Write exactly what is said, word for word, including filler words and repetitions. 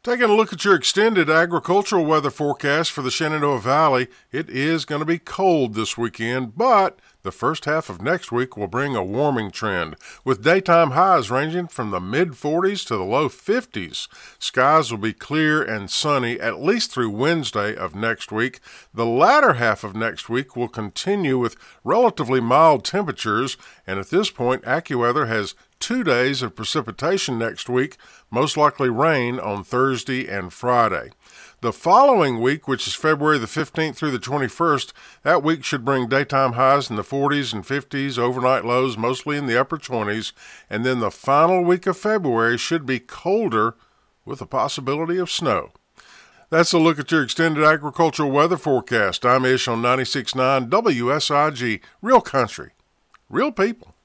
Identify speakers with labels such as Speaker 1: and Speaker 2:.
Speaker 1: Taking a look at your extended agricultural weather forecast for the Shenandoah Valley, it is going to be cold this weekend, but the first half of next week will bring a warming trend, with daytime highs ranging from the mid forties to the low fifties. Skies will be clear and sunny at least through Wednesday of next week. The latter half of next week will continue with relatively mild temperatures, and at this point, AccuWeather has two days of precipitation next week, most likely rain on Thursday and Friday. The following week, which is February the fifteenth through the twenty-first, that week should bring daytime highs in the forties and fifties, overnight lows mostly in the upper twenties, and then the final week of February should be colder with a possibility of snow. That's a look at your extended agricultural weather forecast. I'm Ish on ninety-six point nine W S I G, Real Country, Real People.